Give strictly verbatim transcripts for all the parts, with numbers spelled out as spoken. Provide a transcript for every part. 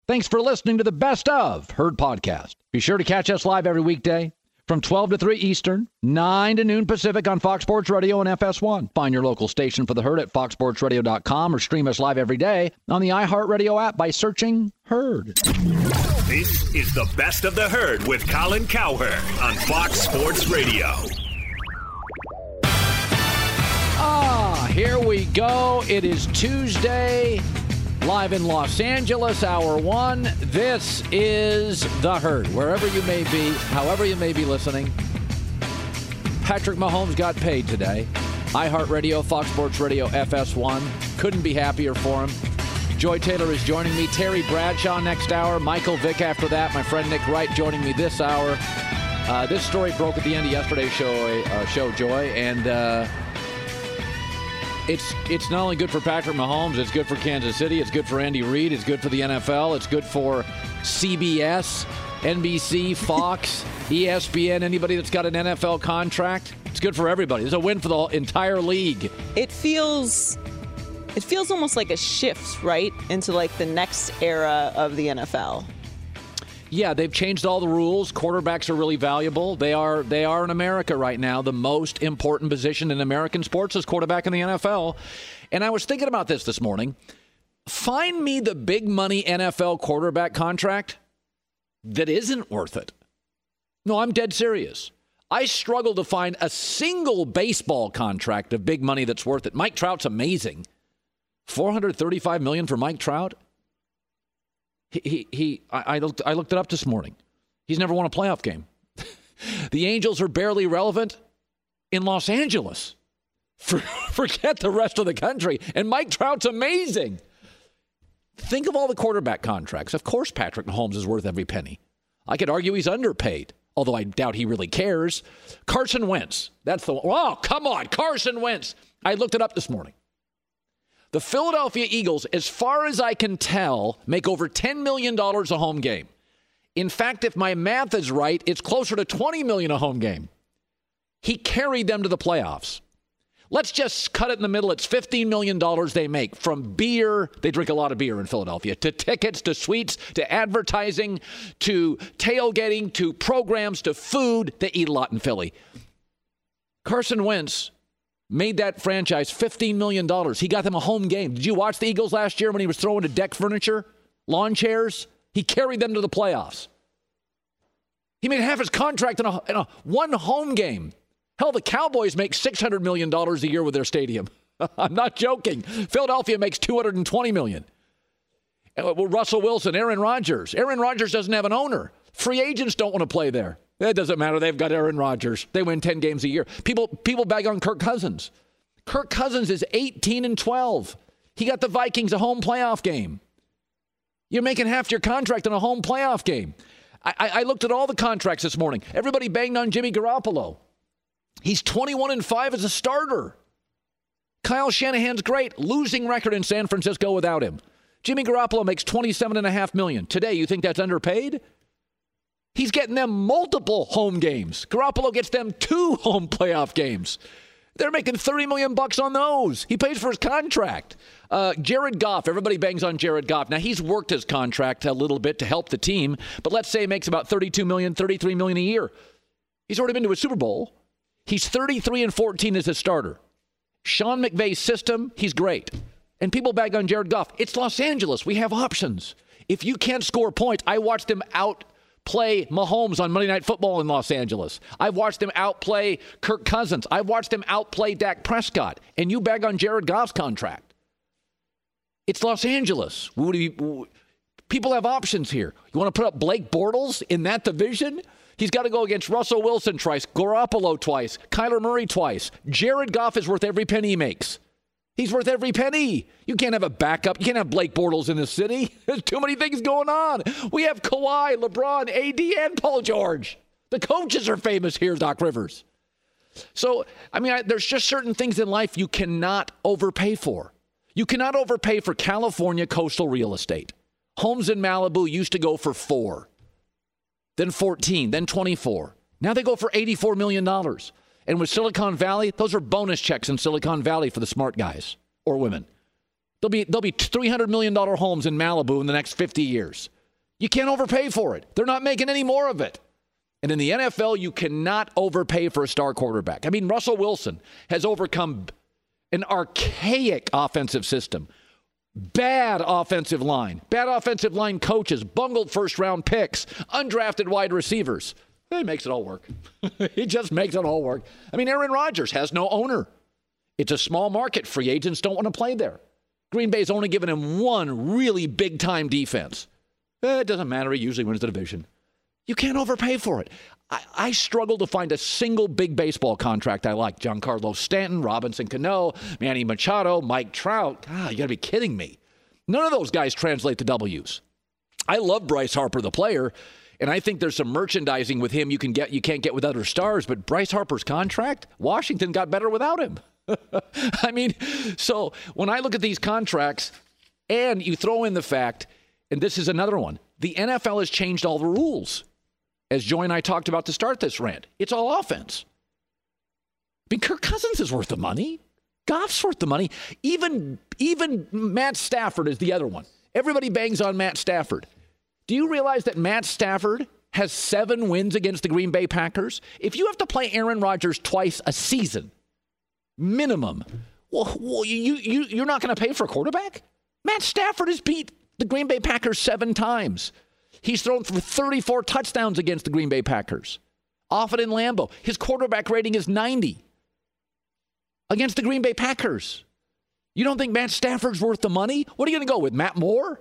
Thanks for listening to the Best of Herd podcast. Be sure to catch us live every weekday from twelve to three Eastern, nine to noon Pacific on Fox Sports Radio and F S one. Find your local station for the Herd at fox sports radio dot com or stream us live every day on the iHeartRadio app by searching Herd. This is the Best of the Herd with Colin Cowherd on Fox Sports Radio. Ah, here we go. It is Tuesday, live in Los Angeles, hour one. This is The Herd. Wherever you may be, however you may be listening, Patrick Mahomes got paid today. iHeartRadio, Fox Sports Radio, F S one. Couldn't be happier for him. Joy Taylor is joining me. Terry Bradshaw next hour. Michael Vick after that. My friend Nick Wright joining me this hour. Uh, this story broke at the end of yesterday's show, uh, show Joy, and uh, It's it's not only good for Patrick Mahomes, it's good for Kansas City, it's good for Andy Reid, it's good for the N F L, it's good for C B S, N B C, Fox, E S P N, anybody that's got an N F L contract. It's good for everybody. It's a win for the entire league. It feels it feels almost like a shift, right, into like the next era of the N F L. Yeah, they've changed all the rules. Quarterbacks are really valuable. They are they are in America right now. The most important position in American sports is quarterback in the N F L. And I was thinking about this this morning. Find me the big money N F L quarterback contract that isn't worth it. No, I'm dead serious. I struggle to find a single baseball contract of big money that's worth it. Mike Trout's amazing. four hundred thirty-five million dollars for Mike Trout? He, he, he I, I looked I looked it up this morning. He's never won a playoff game. The Angels are barely relevant in Los Angeles. For, forget the rest of the country. And Mike Trout's amazing. Think of all the quarterback contracts. Of course Patrick Mahomes is worth every penny. I could argue he's underpaid, although I doubt he really cares. Carson Wentz. That's the one. Oh, come on, Carson Wentz. I looked it up this morning. The Philadelphia Eagles, as far as I can tell, make over ten million dollars a home game. In fact, if my math is right, it's closer to twenty million dollars a home game. He carried them to the playoffs. Let's just cut it in the middle. It's fifteen million dollars they make from beer. They drink a lot of beer in Philadelphia, to tickets, to suites, to advertising, to tailgating, to programs, to food. They eat a lot in Philly. Carson Wentz made that franchise fifteen million dollars. He got them a home game. Did you watch the Eagles last year when he was throwing to deck furniture, lawn chairs? He carried them to the playoffs. He made half his contract in a, in a one home game. Hell, the Cowboys make six hundred million dollars a year with their stadium. I'm not joking. Philadelphia makes two hundred twenty million dollars. Well, Russell Wilson, Aaron Rodgers. Aaron Rodgers doesn't have an owner. Free agents don't want to play there. It doesn't matter. They've got Aaron Rodgers. They win ten games a year. People people bag on Kirk Cousins. Kirk Cousins is eighteen and twelve. He got the Vikings a home playoff game. You're making half your contract in a home playoff game. I, I, I looked at all the contracts this morning. Everybody banged on Jimmy Garoppolo. He's twenty-one and five as a starter. Kyle Shanahan's great. Losing record in San Francisco without him. Jimmy Garoppolo makes twenty-seven and a half million dollars. Today, you think that's underpaid? He's getting them multiple home games. Garoppolo gets them two home playoff games. They're making thirty million bucks on those. He pays for his contract. Uh, Jared Goff, everybody bangs on Jared Goff. Now, he's worked his contract a little bit to help the team, but let's say he makes about thirty-two million dollars, thirty-three million dollars a year. He's already been to a Super Bowl. He's thirty-three and fourteen as a starter. Sean McVay's system, he's great. And people bag on Jared Goff. It's Los Angeles. We have options. If you can't score points, I watched him out play Mahomes on Monday Night Football in Los Angeles. I've watched him outplay Kirk Cousins. I've watched him outplay Dak Prescott. And you bag on Jared Goff's contract. It's Los Angeles. People have options here. You want to put up Blake Bortles in that division? He's got to go against Russell Wilson twice, Garoppolo twice, Kyler Murray twice. Jared Goff is worth every penny he makes. He's worth every penny. You can't have a backup. You can't have Blake Bortles in this city. There's too many things going on. We have Kawhi, LeBron, A D, and Paul George. The coaches are famous here, Doc Rivers. So, I mean, I, there's just certain things in life you cannot overpay for. You cannot overpay for California coastal real estate. Homes in Malibu used to go for four, then fourteen, then twenty-four. Now they go for eighty-four million dollars. And with Silicon Valley, those are bonus checks in Silicon Valley for the smart guys or women. There'll be, there'll be three hundred million dollars homes in Malibu in the next fifty years. You can't overpay for it. They're not making any more of it. And in the N F L, you cannot overpay for a star quarterback. I mean, Russell Wilson has overcome an archaic offensive system, bad offensive line, bad offensive line coaches, bungled first-round picks, undrafted wide receivers. He makes it all work. He just makes it all work. I mean, Aaron Rodgers has no owner. It's a small market. Free agents don't want to play there. Green Bay's only given him one really big-time defense. Eh, it doesn't matter. He usually wins the division. You can't overpay for it. I, I struggle to find a single big baseball contract I like. Giancarlo Stanton, Robinson Cano, Manny Machado, Mike Trout. God, you got to be kidding me. None of those guys translate to W's. I love Bryce Harper, the player, and I think there's some merchandising with him you can get you can't get with other stars. But Bryce Harper's contract, Washington got better without him. I mean, so when I look at these contracts, and you throw in the fact, and this is another one, the N F L has changed all the rules. As Joy and I talked about to start this rant, it's all offense. I mean, Kirk Cousins is worth the money. Goff's worth the money. Even, even Matt Stafford is the other one. Everybody bangs on Matt Stafford. Do you realize that Matt Stafford has seven wins against the Green Bay Packers? If you have to play Aaron Rodgers twice a season, minimum, well, well you, you, you're not going to pay for a quarterback? Matt Stafford has beat the Green Bay Packers seven times. He's thrown for thirty-four touchdowns against the Green Bay Packers. Often in Lambeau. His quarterback rating is ninety against the Green Bay Packers. You don't think Matt Stafford's worth the money? What are you going to go with, Matt Moore?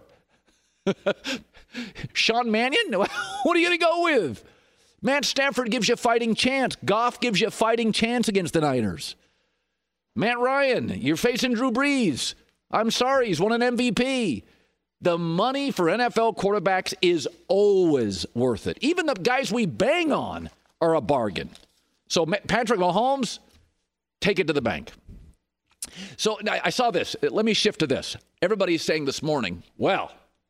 Sean Mannion? What are you going to go with? Matt Stafford gives you a fighting chance. Goff gives you a fighting chance against the Niners. Matt Ryan, you're facing Drew Brees. I'm sorry, he's won an M V P. The money for N F L quarterbacks is always worth it. Even the guys we bang on are a bargain. So Patrick Mahomes, take it to the bank. So I saw this. Let me shift to this. Everybody's saying this morning, well,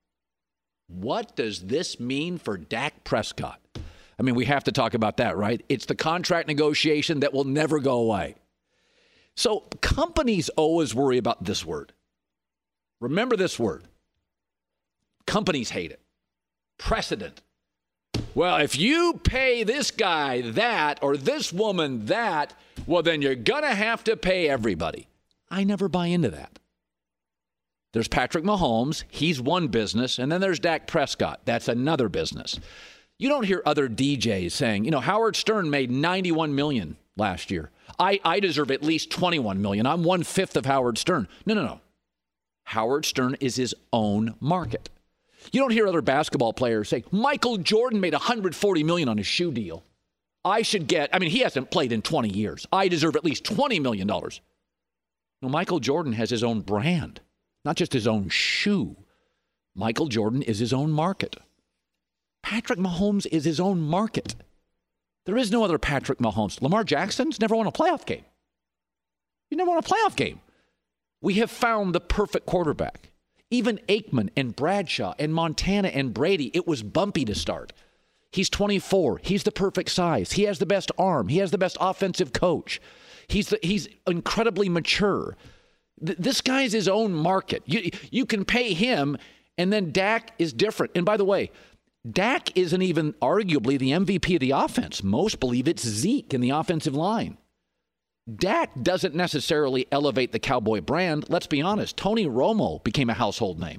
what does this mean for Dak Prescott? I mean, we have to talk about that, right? It's the contract negotiation that will never go away. So companies always worry about this word. Remember this word. Companies hate it. Precedent. Well, if you pay this guy that or this woman that, well, then you're going to have to pay everybody. I never buy into that. There's Patrick Mahomes. He's one business. And then there's Dak Prescott. That's another business. You don't hear other D Js saying, you know, Howard Stern made ninety-one million dollars last year. I, I deserve at least twenty-one million dollars. I'm one-fifth of Howard Stern. No, no, no. Howard Stern is his own market. You don't hear other basketball players say, Michael Jordan made one hundred forty million dollars on his shoe deal. I should get, I mean, he hasn't played in twenty years. I deserve at least twenty million dollars. No, Michael Jordan has his own brand, not just his own shoe. Michael Jordan is his own market. Patrick Mahomes is his own market. There is no other Patrick Mahomes. Lamar Jackson's never won a playoff game. He never won a playoff game. We have found the perfect quarterback. Even Aikman and Bradshaw and Montana and Brady, it was bumpy to start. He's twenty-four. He's the perfect size. He has the best arm. He has the best offensive coach. He's the, he's incredibly mature. Th- this guy's his own market. You, you can pay him, and then Dak is different. And by the way, Dak isn't even arguably the M V P of the offense. Most believe it's Zeke in the offensive line. Dak doesn't necessarily elevate the Cowboy brand. Let's be honest. Tony Romo became a household name.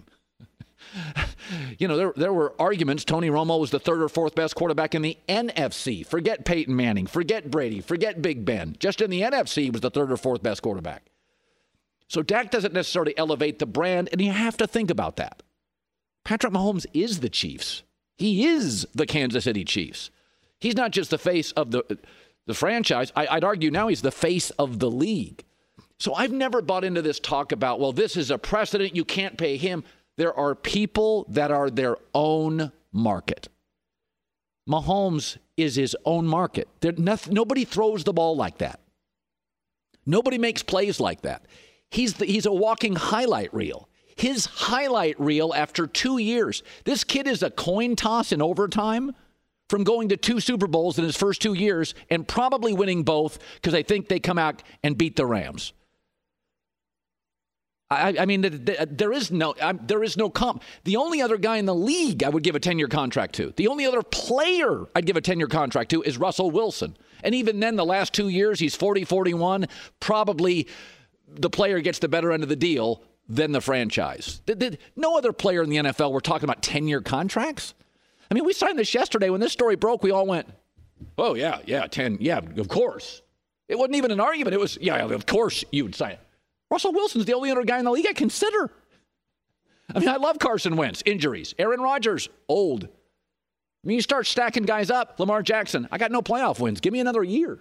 You know, there, there were arguments. Tony Romo was the third or fourth best quarterback in the N F C. Forget Peyton Manning. Forget Brady. Forget Big Ben. Just in the N F C, he was the third or fourth best quarterback. So Dak doesn't necessarily elevate the brand, and you have to think about that. Patrick Mahomes is the Chiefs. He is the Kansas City Chiefs. He's not just the face of the... The franchise, I, I'd argue now he's the face of the league. So I've never bought into this talk about, well, this is a precedent. You can't pay him. There are people that are their own market. Mahomes is his own market. There, nothing, nobody throws the ball like that. Nobody makes plays like that. He's the, he's a walking highlight reel. His highlight reel after two years. This kid is a coin toss in overtime from going to two Super Bowls in his first two years and probably winning both because I think they come out and beat the Rams. I, I mean, the, the, there is no um, there is no comp. The only other guy in the league I would give a ten-year contract to, the only other player I'd give a ten-year contract to is Russell Wilson. And even then, the last two years, he's forty, forty-one. Probably the player gets the better end of the deal than the franchise. The, the, no other player in the N F L, we're talking about ten-year contracts. I mean, we signed this yesterday. When this story broke, we all went, oh, yeah, yeah, ten, yeah, of course. It wasn't even an argument. It was, yeah, of course you would sign it. Russell Wilson's the only other guy in the league I consider. I mean, I love Carson Wentz. Injuries. Aaron Rodgers, old. I mean, you start stacking guys up. Lamar Jackson, I got no playoff wins. Give me another year.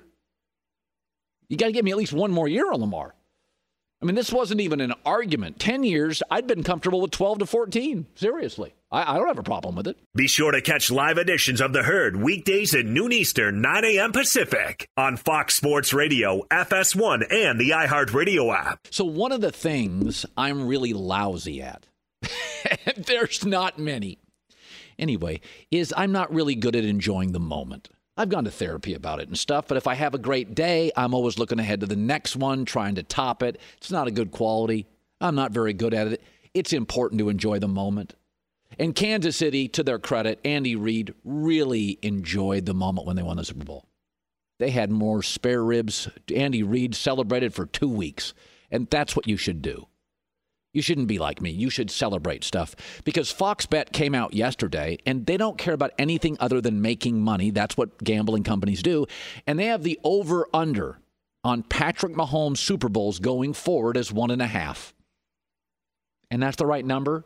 You got to give me at least one more year on Lamar. I mean, this wasn't even an argument. Ten years, I'd been comfortable with twelve to fourteen. Seriously. I, I don't have a problem with it. Be sure to catch live editions of The Herd weekdays at noon Eastern, nine a.m. Pacific on Fox Sports Radio, F S one, and the iHeartRadio app. So one of the things I'm really lousy at, there's not many, anyway, is I'm not really good at enjoying the moment. I've gone to therapy about it and stuff, but if I have a great day, I'm always looking ahead to the next one, trying to top it. It's not a good quality. I'm not very good at it. It's important to enjoy the moment. And Kansas City, to their credit, Andy Reid really enjoyed the moment when they won the Super Bowl. They had more spare ribs. Andy Reid celebrated for two weeks, and that's what you should do. You shouldn't be like me. You should celebrate stuff. Because Fox Bet came out yesterday, and they don't care about anything other than making money. That's what gambling companies do. And they have the over-under on Patrick Mahomes' Super Bowls going forward as one and a half. And that's the right number.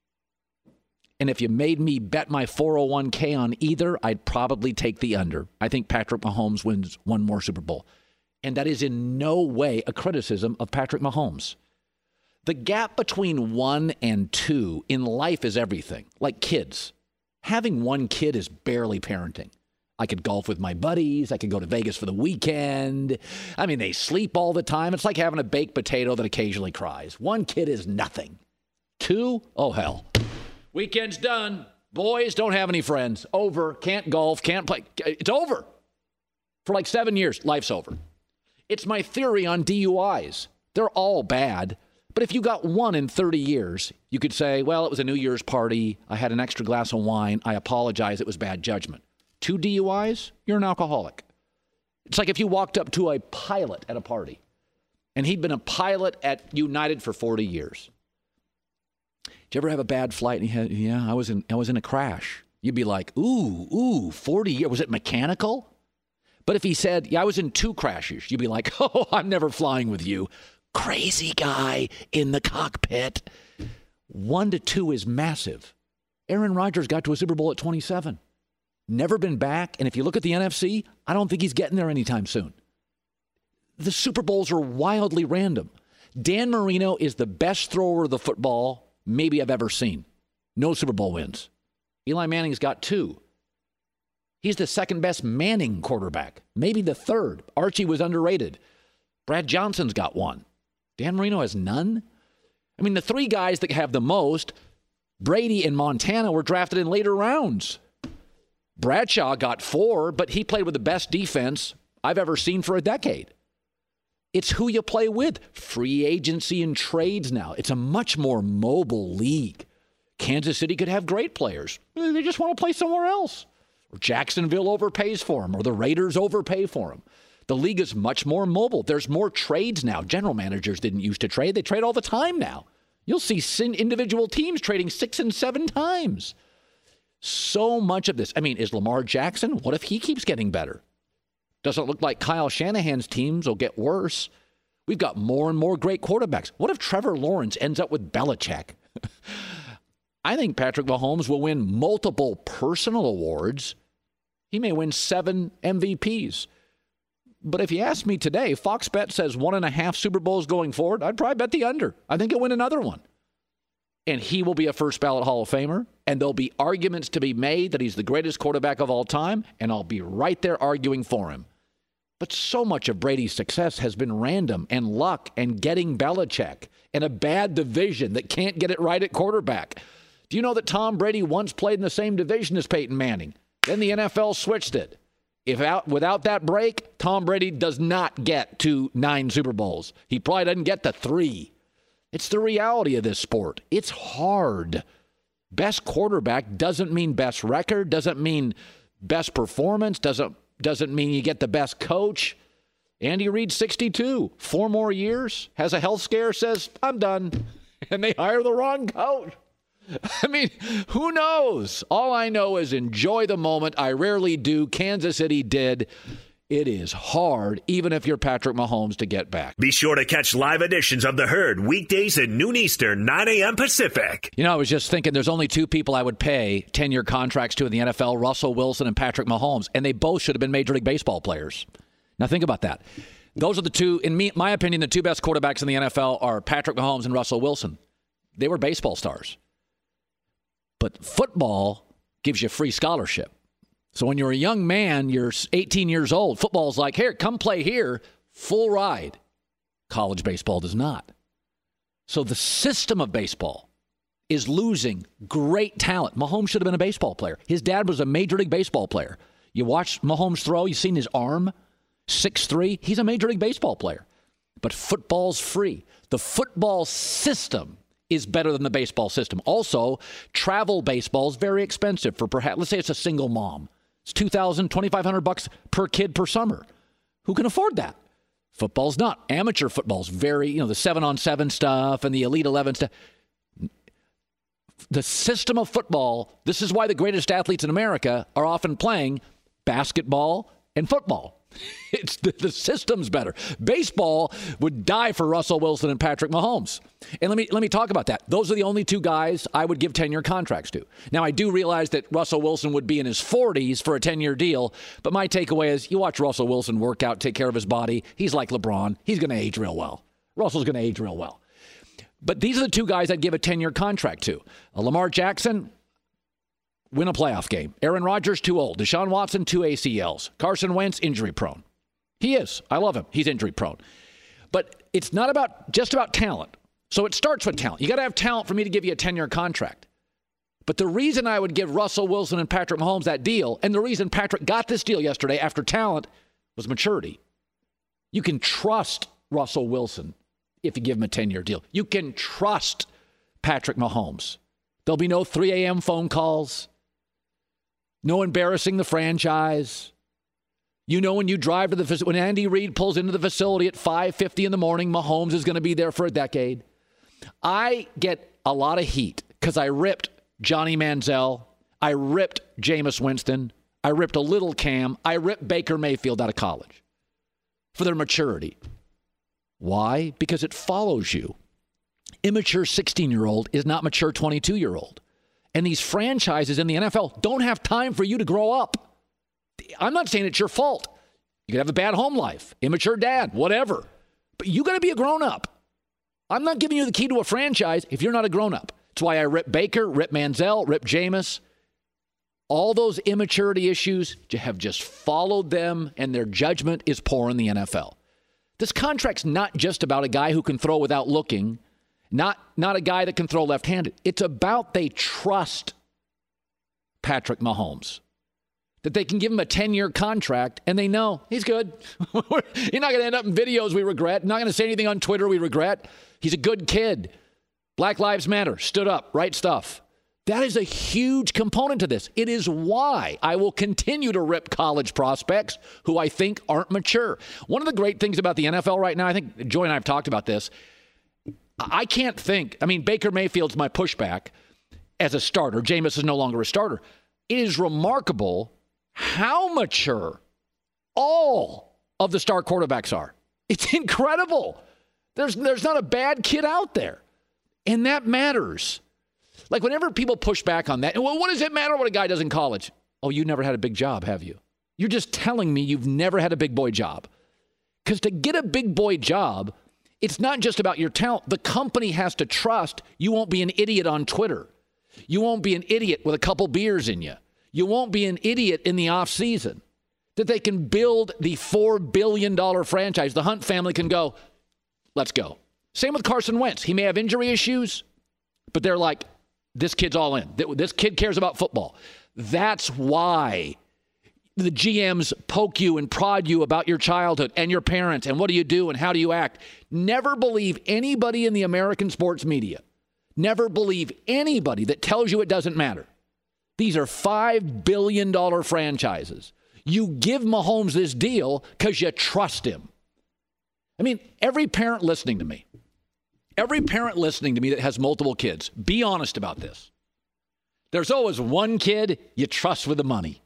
And if you made me bet my four oh one k on either, I'd probably take the under. I think Patrick Mahomes wins one more Super Bowl. And that is in no way a criticism of Patrick Mahomes. The gap between one and two in life is everything. Like kids. Having one kid is barely parenting. I could golf with my buddies. I could go to Vegas for the weekend. I mean, they sleep all the time. It's like having a baked potato that occasionally cries. One kid is nothing. Two? Oh, hell. Weekend's done. Boys don't have any friends. Over. Can't golf. Can't play. It's over. For like seven years, life's over. It's my theory on D U Is. They're all bad. But if you got one in thirty years, you could say, well, it was a New Year's party. I had an extra glass of wine. I apologize. It was bad judgment. Two D U Is, you're an alcoholic. It's like if you walked up to a pilot at a party, and he'd been a pilot at United for forty years. Did you ever have a bad flight? And he had, yeah, I was in I was in a crash. You'd be like, ooh, ooh, forty years. Was it mechanical? But if he said, yeah, I was in two crashes, you'd be like, oh, I'm never flying with you. Crazy guy in the cockpit. One to two is massive. Aaron Rodgers got to a Super Bowl at twenty-seven. Never been back. And if you look at the N F C, I don't think he's getting there anytime soon. The Super Bowls are wildly random. Dan Marino is the best thrower of the football maybe I've ever seen. No Super Bowl wins. Eli Manning's got two. He's the second best Manning quarterback, maybe the third. Archie was underrated. Brad Johnson's got one. Dan Marino has none. I mean, the three guys that have the most, Brady and Montana, were drafted in later rounds. Bradshaw got four, but he played with the best defense I've ever seen for a decade. It's who you play with. Free agency and trades now. It's a much more mobile league. Kansas City could have great players. They just want to play somewhere else. Or Jacksonville overpays for them, or the Raiders overpay for them. The league is much more mobile. There's more trades now. General managers didn't used to trade. They trade all the time now. You'll see individual teams trading six and seven times. So much of this. I mean, is Lamar Jackson? What if he keeps getting better? Doesn't look like Kyle Shanahan's teams will get worse. We've got more and more great quarterbacks. What if Trevor Lawrence ends up with Belichick? I think Patrick Mahomes will win multiple personal awards. He may win seven M V Ps. But if you ask me today, Fox Bet says one and a half Super Bowls going forward. I'd probably bet the under. I think he'll win another one. And he will be a first ballot Hall of Famer. And there'll be arguments to be made that he's the greatest quarterback of all time. And I'll be right there arguing for him. But so much of Brady's success has been random and luck and getting Belichick and a bad division that can't get it right at quarterback. Do you know that Tom Brady once played in the same division as Peyton Manning? Then the N F L switched it. If out, without that break, Tom Brady does not get to nine Super Bowls. He probably doesn't get to three. It's the reality of this sport. It's hard. Best quarterback doesn't mean best record, doesn't mean best performance, doesn't doesn't mean you get the best coach. Andy Reid, sixty-two, four more years, has a health scare, says, I'm done. And they hire the wrong coach. I mean, who knows? All I know is enjoy the moment. I rarely do. Kansas City did. It is hard, even if you're Patrick Mahomes, to get back. Be sure to catch live editions of The Herd weekdays at noon Eastern, nine a.m. Pacific. You know, I was just thinking there's only two people I would pay ten-year contracts to in the N F L, Russell Wilson and Patrick Mahomes, and they both should have been Major League Baseball players. Now think about that. Those are the two, in me, my opinion, the two best quarterbacks in the N F L are Patrick Mahomes and Russell Wilson. They were baseball stars. But football gives you free scholarship. So when you're a young man, you're eighteen years old, football's like, here, come play here, full ride. College baseball does not. So the system of baseball is losing great talent. Mahomes should have been a baseball player. His dad was a Major League Baseball player. You watch Mahomes throw, you've seen his arm, six three. He's a Major League Baseball player. But football's free. The football system is better than the baseball system. Also, travel baseball is very expensive for perhaps, let's say it's a single mom. It's two thousand dollars, twenty-five hundred bucks per kid per summer. Who can afford that? Football's not. Amateur football's very, you know, the seven on seven stuff and the Elite eleven stuff. The system of football, this is why the greatest athletes in America are often playing basketball and football. It's the, the system's better. Baseball would die for Russell Wilson and Patrick Mahomes. And let me let me talk about that. Those are the only two guys I would give ten-year contracts to. Now, I do realize that Russell Wilson would be in his forties for a ten-year deal, but my takeaway is you watch Russell Wilson work out, take care of his body. He's like LeBron. He's going to age real well. Russell's going to age real well. But these are the two guys I'd give a ten-year contract to. Uh, Lamar Jackson, win a playoff game. Aaron Rodgers, too old. Deshaun Watson, two A C Ls. Carson Wentz, injury prone. He is. I love him. He's injury prone. But it's not about just about talent. So it starts with talent. You got to have talent for me to give you a ten-year contract. But the reason I would give Russell Wilson and Patrick Mahomes that deal, and the reason Patrick got this deal yesterday after talent, was maturity. You can trust Russell Wilson if you give him a ten-year deal. You can trust Patrick Mahomes. There'll be no three a.m. phone calls. No embarrassing the franchise. You know when you drive to the when Andy Reid pulls into the facility at five fifty in the morning, Mahomes is going to be there for a decade. I get a lot of heat because I ripped Johnny Manziel. I ripped Jameis Winston. I ripped a little Cam. I ripped Baker Mayfield out of college for their maturity. Why? Because it follows you. Immature sixteen-year-old is not mature twenty-two-year-old. And these franchises in the N F L don't have time for you to grow up. I'm not saying it's your fault. You could have a bad home life, immature dad, whatever. But you got to be a grown-up. I'm not giving you the key to a franchise if you're not a grown-up. That's why I rip Baker, rip Manziel, rip Jameis. All those immaturity issues have just followed them, and their judgment is poor in the N F L. This contract's not just about a guy who can throw without looking, not, not a guy that can throw left-handed. It's about they trust Patrick Mahomes. That they can give him a ten-year contract, and they know he's good. You're not going to end up in videos we regret. Not going to say anything on Twitter we regret. He's a good kid. Black Lives Matter. Stood up. Right stuff. That is a huge component to this. It is why I will continue to rip college prospects who I think aren't mature. One of the great things about the N F L right now, I think Joy and I have talked about this, I can't think, I mean, Baker Mayfield's my pushback as a starter. Jameis is no longer a starter. It is remarkable how mature all of the star quarterbacks are. It's incredible. There's there's not a bad kid out there. And that matters. Like whenever people push back on that, well, what does it matter what a guy does in college? Oh, you never had a big job, have you? You're just telling me you've never had a big boy job. Because to get a big boy job, it's not just about your talent. The company has to trust you won't be an idiot on Twitter. You won't be an idiot with a couple beers in you. You won't be an idiot in the off season. That they can build the four billion dollars franchise. The Hunt family can go, let's go. Same with Carson Wentz. He may have injury issues, but they're like, this kid's all in. This kid cares about football. That's why the G Ms poke you and prod you about your childhood and your parents and what do you do and how do you act. Never believe anybody in the American sports media. Never believe anybody that tells you it doesn't matter. These are five billion dollars franchises. You give Mahomes this deal because you trust him. I mean, every parent listening to me, every parent listening to me that has multiple kids, be honest about this. There's always one kid you trust with the money.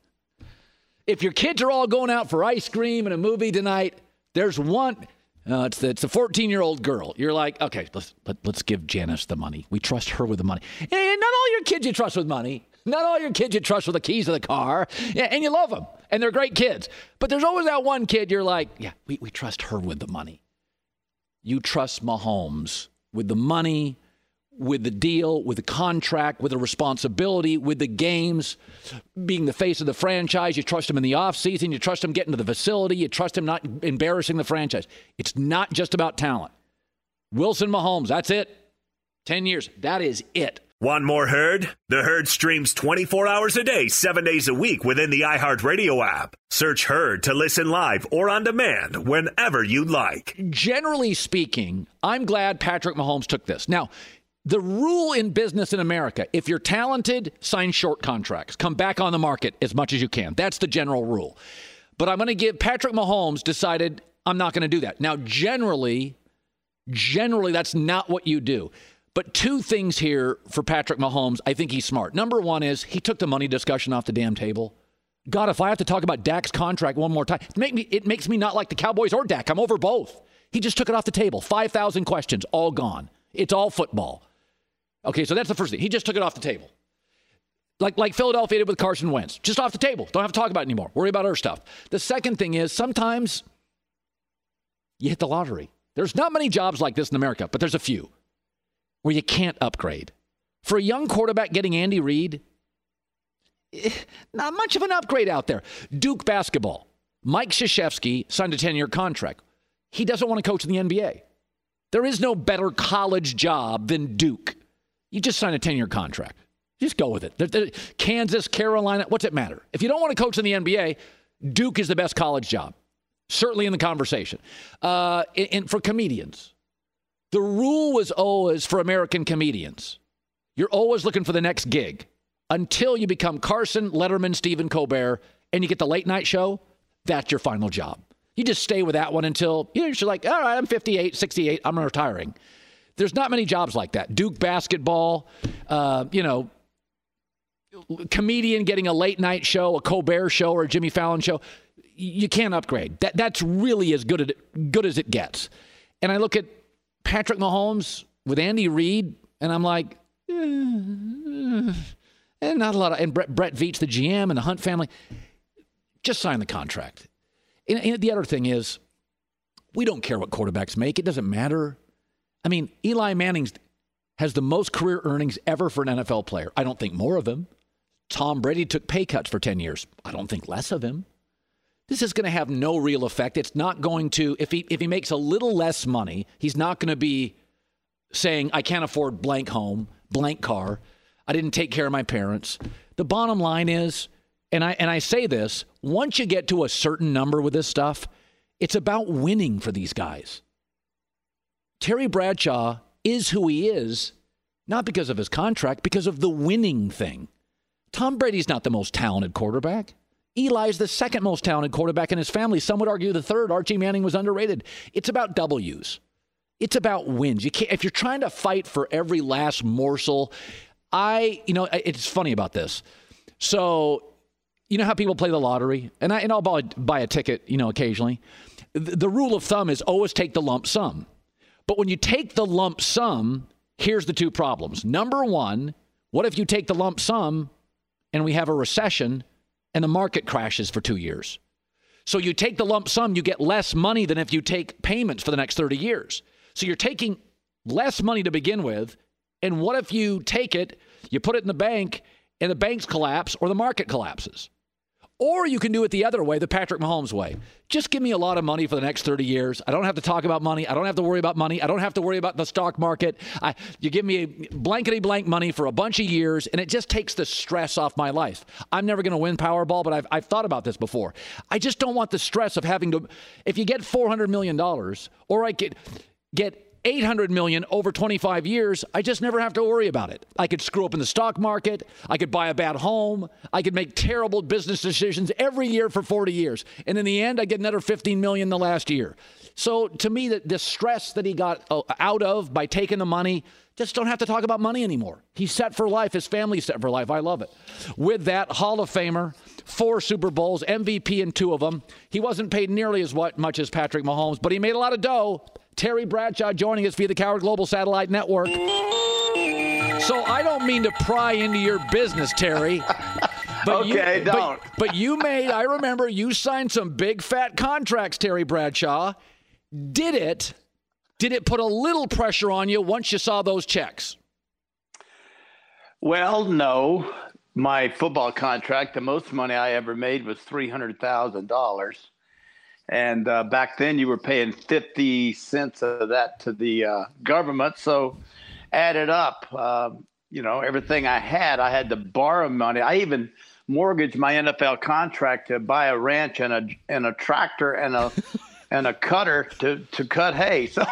If your kids are all going out for ice cream and a movie tonight, there's one, uh, it's, the, it's a fourteen-year-old girl. You're like, okay, let's, let, let's give Janice the money. We trust her with the money. And not all your kids you trust with money. Not all your kids you trust with the keys to the car. Yeah, and you love them. And they're great kids. But there's always that one kid you're like, yeah, we, we trust her with the money. You trust Mahomes with the money, with the deal, with the contract, with the responsibility, with the games, being the face of the franchise. You trust him in the offseason. You trust him getting to the facility. You trust him not embarrassing the franchise. It's not just about talent. Wilson Mahomes, that's it. ten years, that is it. Want more Herd? The Herd streams twenty-four hours a day, seven days a week within the iHeartRadio app. Search Herd to listen live or on demand whenever you like. Generally speaking, I'm glad Patrick Mahomes took this. Now, the rule in business in America, if you're talented, sign short contracts. Come back on the market as much as you can. That's the general rule. But I'm going to give Patrick Mahomes decided I'm not going to do that. Now, generally, generally, that's not what you do. But two things here for Patrick Mahomes, I think he's smart. Number one is he took the money discussion off the damn table. God, if I have to talk about Dak's contract one more time, it, make me, it makes me not like the Cowboys or Dak. I'm over both. He just took it off the table. five thousand questions, all gone. It's all football. Okay, so that's the first thing. He just took it off the table. Like like Philadelphia did with Carson Wentz. Just off the table. Don't have to talk about it anymore. Worry about other stuff. The second thing is sometimes you hit the lottery. There's not many jobs like this in America, but there's a few where you can't upgrade. For a young quarterback getting Andy Reid, eh, not much of an upgrade out there. Duke basketball. Mike Krzyzewski signed a ten-year contract. He doesn't want to coach in the N B A. There is no better college job than Duke. You just sign a ten-year contract. Just go with it. They're, they're, Kansas, Carolina, what's it matter? If you don't want to coach in the N B A, Duke is the best college job. Certainly in the conversation. Uh, and, and for comedians, the rule was always for American comedians. You're always looking for the next gig until you become Carson, Letterman, Stephen Colbert, and you get the late night show. That's your final job. You just stay with that one until you know, you're like, all right, I'm fifty-eight, sixty-eight, I'm retiring. There's not many jobs like that. Duke basketball, uh, you know, comedian getting a late night show, a Colbert show, or a Jimmy Fallon show. You can't upgrade. That that's really as good, at, good as it gets. And I look at Patrick Mahomes with Andy Reid, and I'm like, eh, and not a lot of, and Brett, Brett Veach, the G M, and the Hunt family, just sign the contract. And, and the other thing is, we don't care what quarterbacks make. It doesn't matter. I mean, Eli Manning has the most career earnings ever for an N F L player. I don't think more of him. Tom Brady took pay cuts for ten years. I don't think less of him. This is going to have no real effect. It's not going to, if he if he makes a little less money, he's not going to be saying, I can't afford blank home, blank car. I didn't take care of my parents. The bottom line is, and I and I say this, once you get to a certain number with this stuff, it's about winning for these guys. Terry Bradshaw is who he is, not because of his contract, because of the winning thing. Tom Brady's not the most talented quarterback. Eli's the second most talented quarterback in his family. Some would argue the third. Archie Manning was underrated. It's about W's. It's about wins. You can't, if you're trying to fight for every last morsel, I, you know, it's funny about this. So, you know how people play the lottery? And, I, and I'll buy, buy a ticket, you know, occasionally. The, the rule of thumb is always take the lump sum. But when you take the lump sum, here's the two problems. Number one, what if you take the lump sum and we have a recession and the market crashes for two years? So you take the lump sum, you get less money than if you take payments for the next thirty years. So you're taking less money to begin with. And what if you take it, you put it in the bank, and the banks collapse or the market collapses? Or you can do it the other way, the Patrick Mahomes way. Just give me a lot of money for the next thirty years. I don't have to talk about money. I don't have to worry about money. I don't have to worry about the stock market. I, you give me blankety blank money for a bunch of years, and it just takes the stress off my life. I'm never going to win Powerball, but I've, I've thought about this before. I just don't want the stress of having to, if you get four hundred million dollars, or I get, get eight hundred million dollars over twenty-five years, I just never have to worry about it. I could screw up in the stock market. I could buy a bad home. I could make terrible business decisions every year for forty years. And in the end, I get another fifteen million dollars the last year. So to me, the, the stress that he got out of by taking the money, just don't have to talk about money anymore. He's set for life. His family's set for life. I love it. With that, Hall of Famer, four Super Bowls, M V P in two of them. He wasn't paid nearly as much as Patrick Mahomes, but he made a lot of dough. Terry Bradshaw joining us via the Coward Global Satellite Network. So I don't mean to pry into your business, Terry. But okay, you, don't. But, but you made, I remember you signed some big fat contracts, Terry Bradshaw. Did it, did it put a little pressure on you once you saw those checks? Well, no. My football contract, the most money I ever made was three hundred thousand dollars. And uh, back then you were paying fifty cents of that to the uh, government. So added up, uh, you know, everything I had, I had to borrow money. I even mortgaged my N F L contract to buy a ranch and a and a tractor and a and a cutter to, to cut hay. So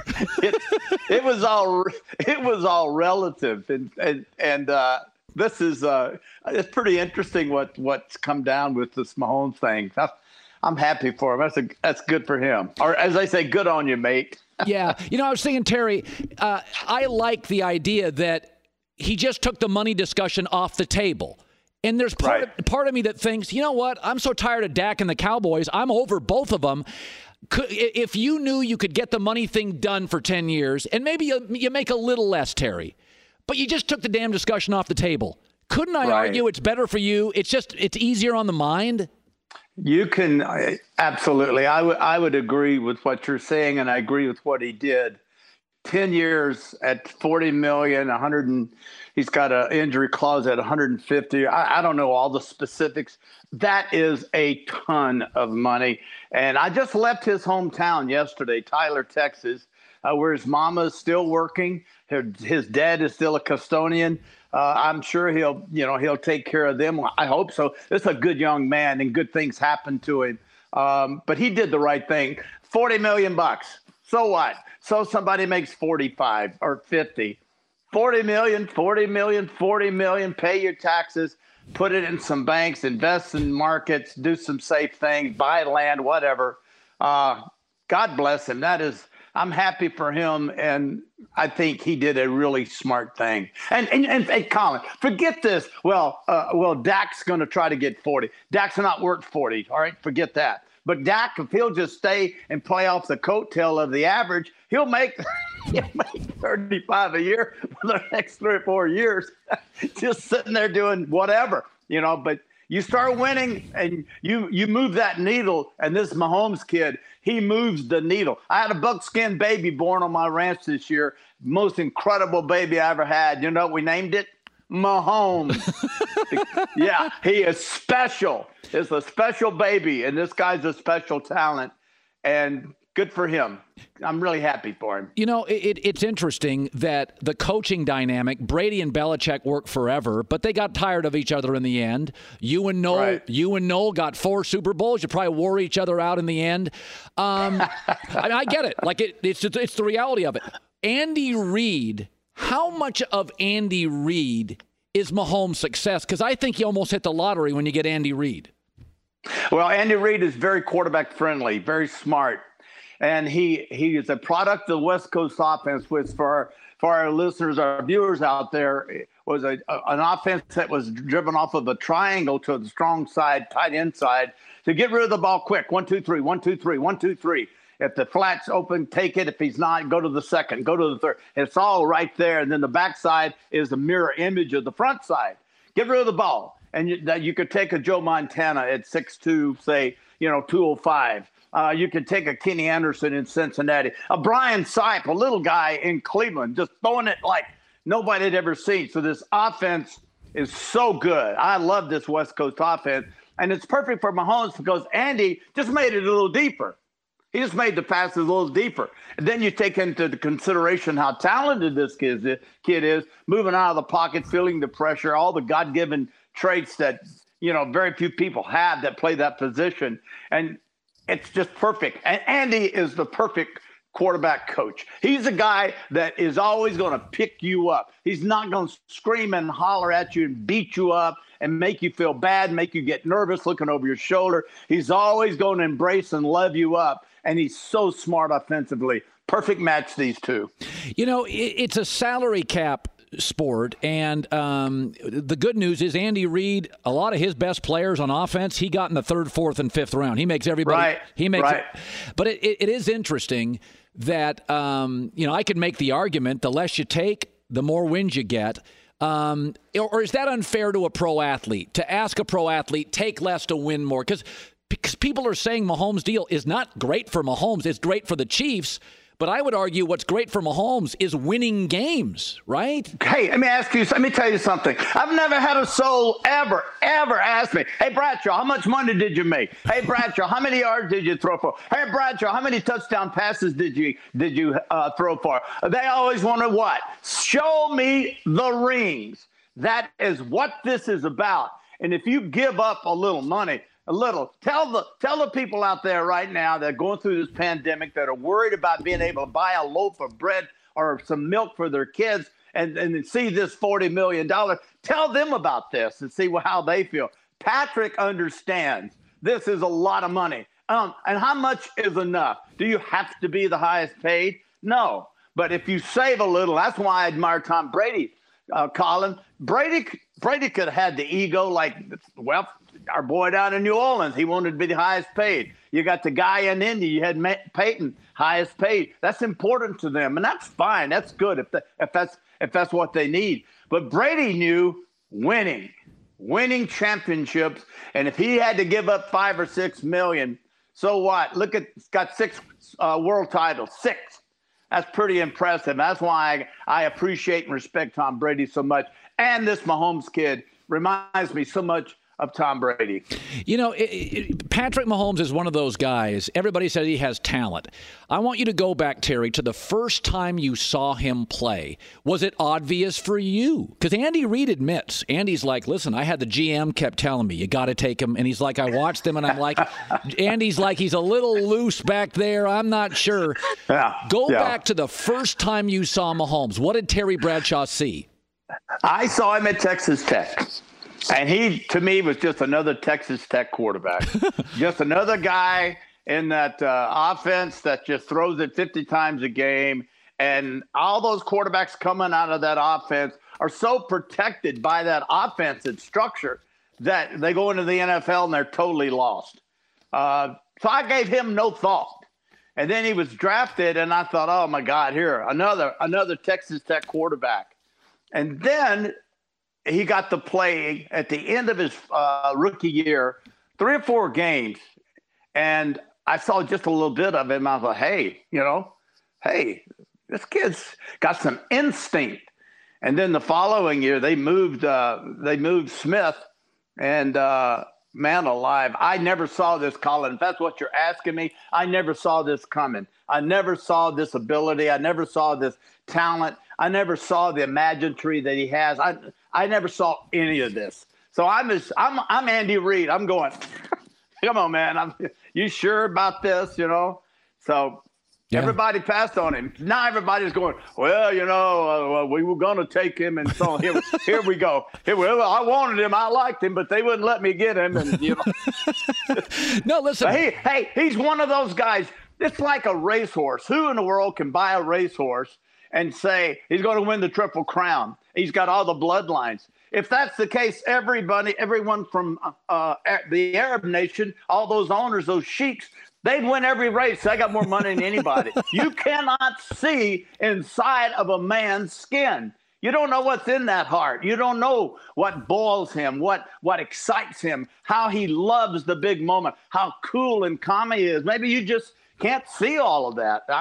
it it was all it was all relative. And and, and uh, this is uh, it's pretty interesting what what's come down with this Mahomes thing. That's, I'm happy for him. That's a, that's good for him. Or as I say, good on you, mate. Yeah. You know, I was thinking, Terry, uh, I like the idea that he just took the money discussion off the table. And there's part, Right. of, part of me that thinks, you know what? I'm so tired of Dak and the Cowboys. I'm over both of them. Could, if you knew you could get the money thing done for ten years, and maybe you, you make a little less, Terry, but you just took the damn discussion off the table. Couldn't I Right. argue it's better for you? It's just, it's easier on the mind. You can I- absolutely. I would I would agree with what you're saying, and I agree with what he did. Ten years at forty million, one hundred, and he's got an injury clause at one hundred fifty. I, I don't know all the specifics. That is a ton of money. And I just left his hometown yesterday, Tyler, Texas, uh, where his mama is still working. Her, his dad is still a custodian. Uh, I'm sure he'll, you know, he'll take care of them. I hope so. This is a good young man, and good things happen to him. Um, but he did the right thing. Forty million bucks. So what? So somebody makes forty-five or fifty. Forty million, forty million, forty million. Pay your taxes. Put it in some banks. Invest in markets. Do some safe things. Buy land. Whatever. Uh, God bless him. That is. I'm happy for him, and I think he did a really smart thing. And and, and, and Colin, forget this. Well, uh, well, Dak's going to try to get forty. Dak's not worth forty. All right, forget that. But Dak, if he'll just stay and play off the coattail of the average, he'll make he'll make thirty-five a year for the next three or four years, just sitting there doing whatever, you know. But you start winning, and you you move that needle. And this Mahomes kid, he moves the needle. I had a buckskin baby born on my ranch this year. Most incredible baby I ever had. You know what we named it? Mahomes. Yeah, he is special. It's a special baby, and this guy's a special talent. And good for him. I'm really happy for him. You know, it, it's interesting that the coaching dynamic, Brady and Belichick worked forever, but they got tired of each other in the end. You and Noel, Right. you and Noel got four Super Bowls. You probably wore each other out in the end. Um, I, mean, I get it. Like it, it's it's the reality of it. Andy Reid, how much of Andy Reid is Mahomes' success? Because I think you almost hit the lottery when you get Andy Reid. Well, Andy Reid is very quarterback friendly, very smart. And he he is a product of the West Coast offense, which for our, for our listeners, our viewers out there, was a, a an offense that was driven off of a triangle to the strong side, tight end side, to get rid of the ball quick. One, two, three, one, two, three, one, two, three. If the flat's open, take it. If he's not, go to the second, go to the third. It's all right there. And then the backside is the mirror image of the front side. Get rid of the ball. And you, that you could take a Joe Montana at six two, say, you know, two oh five. Uh, you could take a Kenny Anderson in Cincinnati. A Brian Sipe, a little guy in Cleveland, just throwing it like nobody had ever seen. So this offense is so good. I love this West Coast offense. And it's perfect for Mahomes because Andy just made it a little deeper. He just made the passes a little deeper. And then you take into consideration how talented this kid is, kid is, moving out of the pocket, feeling the pressure, all the God-given traits that, you know, very few people have that play that position. And it's just perfect. And Andy is the perfect quarterback coach. He's a guy that is always going to pick you up. He's not going to scream and holler at you and beat you up and make you feel bad, make you get nervous looking over your shoulder. He's always going to embrace and love you up. And he's so smart offensively. Perfect match, these two. You know, it's a salary cap sport, and um, the good news is Andy Reid, a lot of his best players on offense, he got in the third, fourth, and fifth round. He makes everybody. Right. He makes right. it. But it, it is interesting that, um, you know, I could make the argument the less you take, the more wins you get. Um, or is that unfair to a pro athlete, to ask a pro athlete, take less to win more? Because Because people are saying Mahomes' deal is not great for Mahomes. It's great for the Chiefs. But I would argue what's great for Mahomes is winning games, right? Hey, let me ask you, let me tell you something. I've never had a soul ever, ever ask me, hey, Bradshaw, how much money did you make? Hey, Bradshaw, how many yards did you throw for? Hey, Bradshaw, how many touchdown passes did you did you uh, throw for? They always want to what? Show me the rings. That is what this is about. And if you give up a little money, A little. Tell the tell the people out there right now that are going through this pandemic that are worried about being able to buy a loaf of bread or some milk for their kids and, and see this forty million dollars. Tell them about this and see how they feel. Patrick understands this is a lot of money. Um, and how much is enough? Do you have to be the highest paid? No. But if you save a little, that's why I admire Tom Brady, uh, Colin. Brady, Brady could have had the ego like, well, our boy down in New Orleans, he wanted to be the highest paid. You got the guy in Indy, you had Peyton, highest paid. That's important to them, and that's fine. That's good if, the, if that's if that's what they need. But Brady knew winning, winning championships, and if he had to give up five or six million, so what? Look at, it's got six uh, world titles, six. That's pretty impressive. That's why I, I appreciate and respect Tom Brady so much. And this Mahomes kid reminds me so much of Tom Brady. You know, it, it, Patrick Mahomes is one of those guys. Everybody says he has talent. I want you to go back, Terry, to the first time you saw him play. Was it obvious for you? Because Andy Reid admits, Andy's like, listen, I had the G M kept telling me, you got to take him. And he's like, I watched him, and I'm like, Andy's like, he's a little loose back there. I'm not sure. Yeah, go yeah. back to the first time you saw Mahomes. What did Terry Bradshaw see? I saw him at Texas Tech. And he, to me, was just another Texas Tech quarterback. Just another guy in that uh, offense that just throws it fifty times a game. And all those quarterbacks coming out of that offense are so protected by that offensive structure that they go into the N F L and they're totally lost. Uh, so I gave him no thought. And then he was drafted, and I thought, oh, my God, here, another another Texas Tech quarterback. And then he got to play at the end of his uh, rookie year, three or four games. And I saw just a little bit of him. I thought, hey, you know, hey, this kid's got some instinct. And then the following year, they moved uh, they moved Smith. And, uh, man alive, I never saw this, Colin. If that's what you're asking me, I never saw this coming. I never saw this ability. I never saw this talent. I never saw the imaginary that he has. I I never saw any of this. So I'm just, I'm I'm Andy Reid. I'm going, come on, man. I'm you sure about this? You know. So yeah. Everybody passed on him. Now everybody's going, well, you know, uh, we were going to take him, and so here here we go. Here, well, I wanted him. I liked him, but they wouldn't let me get him. And you know. No, listen. But he, hey, he's one of those guys. It's like a racehorse. Who in the world can buy a racehorse and say he's going to win the Triple Crown? He's got all the bloodlines. If that's the case, everybody, everyone from uh, the Arab nation, all those owners, those sheiks, they'd win every race. They got more money than anybody. You cannot see inside of a man's skin. You don't know what's in that heart. You don't know what boils him, what what excites him, how he loves the big moment, how cool and calm he is. Maybe you just can't see all of that. I,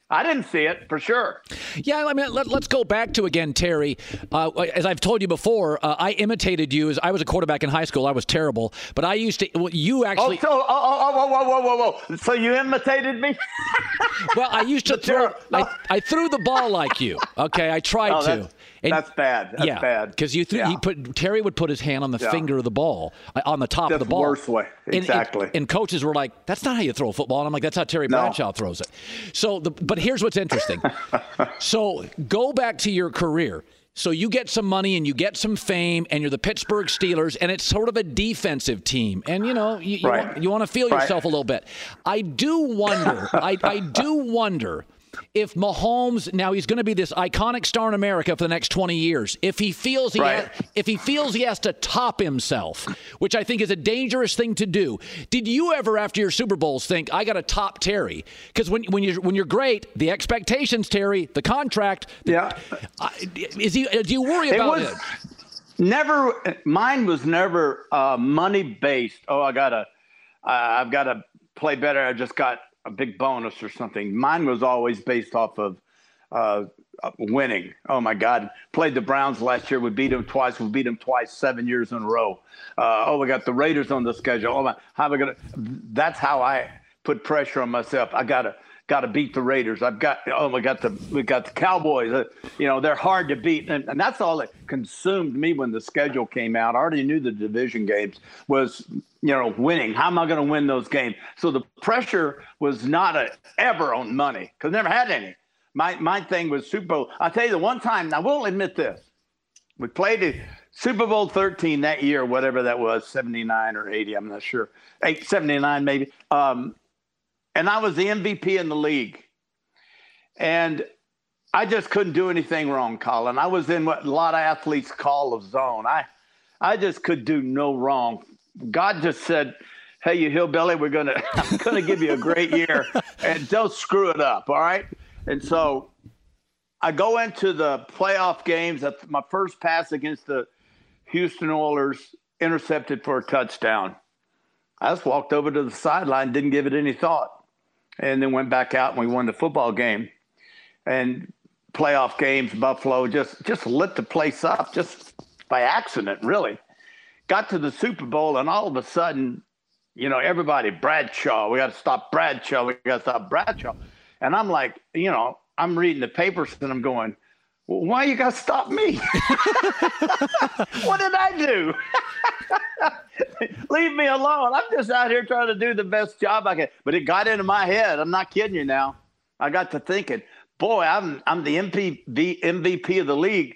I didn't see it for sure. Yeah, I mean, let, let's go back to again, Terry. Uh, as I've told you before, uh, I imitated you as I was a quarterback in high school. I was terrible, but I used to. Well, you actually. Oh, so, oh, oh, oh, whoa, whoa, whoa, whoa! So you imitated me? Well, I used to throw. I, I threw the ball like you. Okay, I tried oh, to. That's, and, that's bad. That's yeah, bad. Because you threw. Yeah. He put Terry would put his hand on the yeah. finger of the ball, uh, on the top that's of the ball. The worst way. Exactly. And, and, and coaches were like, "That's not how you throw a football." And I'm like, "That's how Terry no. Bradshaw throws it." So, the, but here's what's interesting. So go back to your career. So you get some money and you get some fame and you're the Pittsburgh Steelers and it's sort of a defensive team. And, you know, you, you, right. want, you want to feel right. yourself a little bit. I do wonder, I, I do wonder if Mahomes, now he's going to be this iconic star in America for the next twenty years. If he feels he right. has, if he feels he has to top himself, which I think is a dangerous thing to do. Did you ever, after your Super Bowls, think I got to top Terry? Because when when you when you're great, the expectations, Terry, the contract. Yeah. Uh, is he? Do you worry about it? Was it? Never. Mine was never uh, money based. Oh, I gotta. Uh, I've got to play better. I just got a big bonus or something. Mine was always based off of uh, winning. Oh my God. Played the Browns last year. We beat them twice. We beat them twice, seven years in a row. Uh, oh, we got the Raiders on the schedule. Oh my, how am I going to, that's how I put pressure on myself. I got to, got to beat the Raiders. I've got, oh, we got the, we got the Cowboys. Uh, you know, they're hard to beat. And, and that's all that consumed me when the schedule came out. I already knew the division games was, you know, winning. How am I going to win those games? So the pressure was not a, ever on money because I never had any. My my thing was Super Bowl. I'll tell you the one time, I will admit this. We played the Super Bowl thirteen that year, whatever that was, seventy-nine or eighty, I'm not sure. eight, seventy-nine maybe. Um, and I was the M V P in the league. And I just couldn't do anything wrong, Colin. I was in what a lot of athletes call a zone. I I just could do no wrong. God just said, hey, you hillbilly, we're going to I'm going to give you a great year, and don't screw it up, all right? And so I go into the playoff games. My first pass against the Houston Oilers, intercepted for a touchdown. I just walked over to the sideline, didn't give it any thought, and then went back out and we won the football game. And playoff games, Buffalo just, just lit the place up just by accident, really. Got to the Super Bowl, and all of a sudden, you know, everybody, Bradshaw, we got to stop Bradshaw, we got to stop Bradshaw. And I'm like, you know, I'm reading the papers and I'm going, well, why you got to stop me? What did I do? Leave me alone. I'm just out here trying to do the best job I can. But it got into my head. I'm not kidding you now. I got to thinking, boy, I'm I'm the M V P of the league.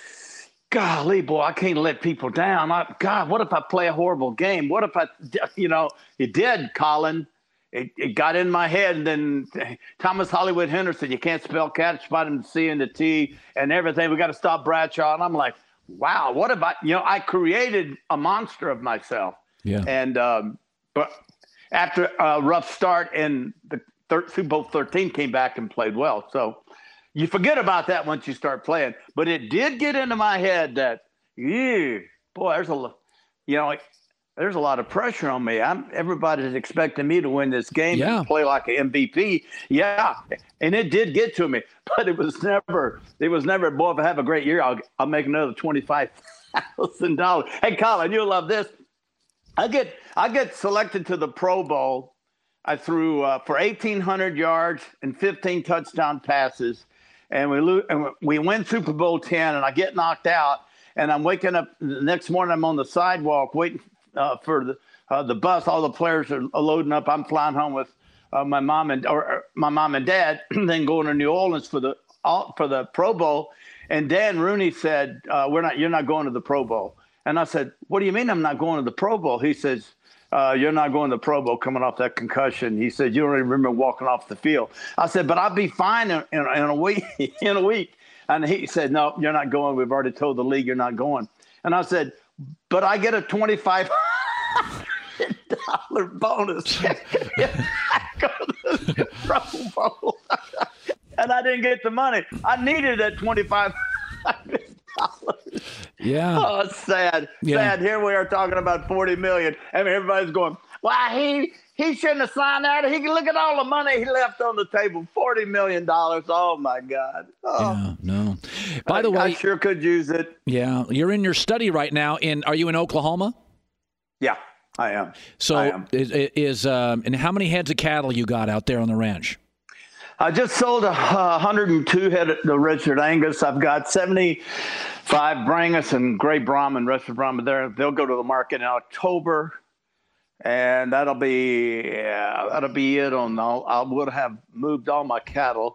Golly, boy, I can't let people down. I, God, what if I play a horrible game? What if I, you know, it did, Colin. It, it got in my head. And then Thomas Hollywood Henderson, you can't spell cat, spot him C and the T and everything. We got to stop Bradshaw. And I'm like, wow, what if I, you know, I created a monster of myself. Yeah. And, um, but after a rough start and the thir- Super Bowl thirteen came back and played well. So, you forget about that once you start playing. But it did get into my head that, yeah, boy, there's a, you know, there's a lot of pressure on me. I'm everybody's expecting me to win this game yeah. and play like an M V P. Yeah, and it did get to me, but it was never, it was never, boy, if I have a great year, I'll, I'll make another twenty-five thousand dollars. Hey, Colin, you'll love this. I get, I get selected to the Pro Bowl. I threw uh, for eighteen hundred yards and fifteen touchdown passes. And we lose, and we win Super Bowl ten, and I get knocked out. And I'm waking up the next morning. I'm on the sidewalk waiting uh, for the uh, the bus. All the players are loading up. I'm flying home with uh, my mom and or, or my mom and dad. Then going to New Orleans for the for the Pro Bowl. And Dan Rooney said, uh, "We're not. You're not going to the Pro Bowl." And I said, "What do you mean I'm not going to the Pro Bowl?" He says, Uh, you're not going to the Pro Bowl coming off that concussion. He said, you don't even remember walking off the field. I said, but I'll be fine in, in, in a week. in a week. And he said, no, you're not going. We've already told the league you're not going. And I said, but I get a twenty-five hundred dollars bonus. I go to the Pro Bowl. And I didn't get the money. I needed that twenty-five hundred dollars. Yeah. Oh, it's sad. Yeah. Sad. Here we are talking about forty million. I mean, everybody's going, Why he he shouldn't have signed that. He can look at all the money he left on the table, forty million dollars. Oh my God. Oh. Yeah, no. By the I, way, I sure could use it. Yeah, you're in your study right now. In are you in Oklahoma? Yeah, I am. So I am. is, is um, and how many heads of cattle you got out there on the ranch? I just sold a uh, one hundred two head of the Richard Angus. I've got seventy-five Brangus and Gray Brahman, Richard Brahman there. They'll go to the market in October, and that'll be yeah, that'll be it. On all, I would have moved all my cattle,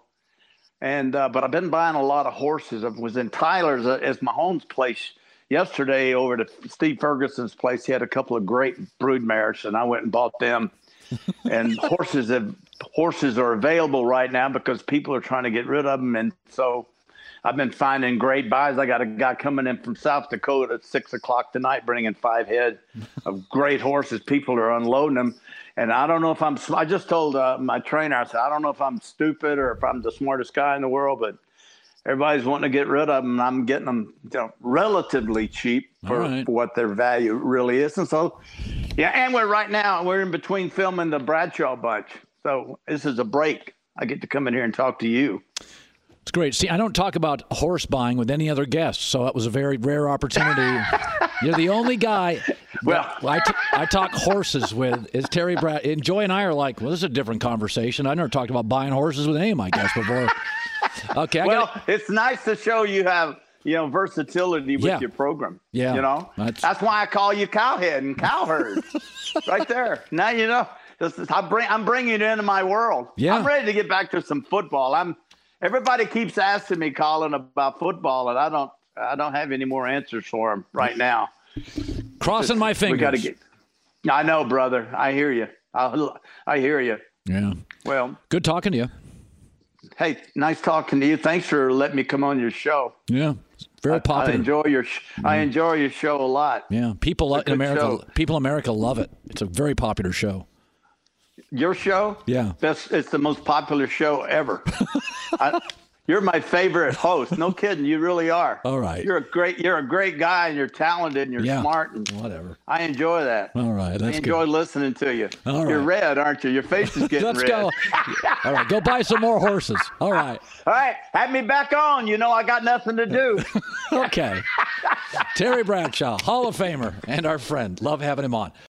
and uh, but I've been buying a lot of horses. I was in Tyler's uh, as Mahomes' place yesterday over to Steve Ferguson's place. He had a couple of great brood mares, and I went and bought them. And horses have horses are available right now because people are trying to get rid of them, and so I've been finding great buys. I got a guy coming in from South Dakota at six o'clock tonight, bringing five head of great horses. People are unloading them, and I don't know if I'm. I just told uh, my trainer, I said, I don't know if I'm stupid or if I'm the smartest guy in the world, but everybody's wanting to get rid of them. And I'm getting them, you know, relatively cheap for, right. for what their value really is, and so. Yeah, and we're right now, we're in between filming the Bradshaw bunch. So this is a break. I get to come in here and talk to you. It's great. See, I don't talk about horse buying with any other guests, so that was a very rare opportunity. You're the only guy well, I, t- I talk horses with is Terry Brad. And Joy and I are like, well, this is a different conversation. I never talked about buying horses with any of my guests before. Okay. I well, gotta... it's nice to show you have – you know, versatility with yeah. your program. Yeah. You know, that's, that's why I call you Cowhead and Cowherd right there. Now, you know, this is, I bring, I'm bringing you into my world. Yeah. I'm ready to get back to some football. I'm, everybody keeps asking me, Colin, about football, and I don't, I don't have any more answers for them right now. Crossing Just, my fingers. We got to get, I know, brother. I hear you. I, I hear you. Yeah. Well, good talking to you. Hey, nice talking to you. Thanks for letting me come on your show. Yeah. Very popular. I enjoy your I enjoy your show a lot. Yeah, people in America show. people in America love it. It's a very popular show. Your show? Yeah. That's it's the most popular show ever. I, you're my favorite host. No kidding, you really are. All right. You're a great you're a great guy and you're talented and you're yeah. smart and whatever. I enjoy that. All right, that's I enjoy good. listening to you. All you're right. red, aren't you? Your face is getting Let's red. go. All right, go buy some more horses. All right. All right, have me back on. You know I got nothing to do. Okay. Terry Bradshaw, Hall of Famer, and our friend. Love having him on.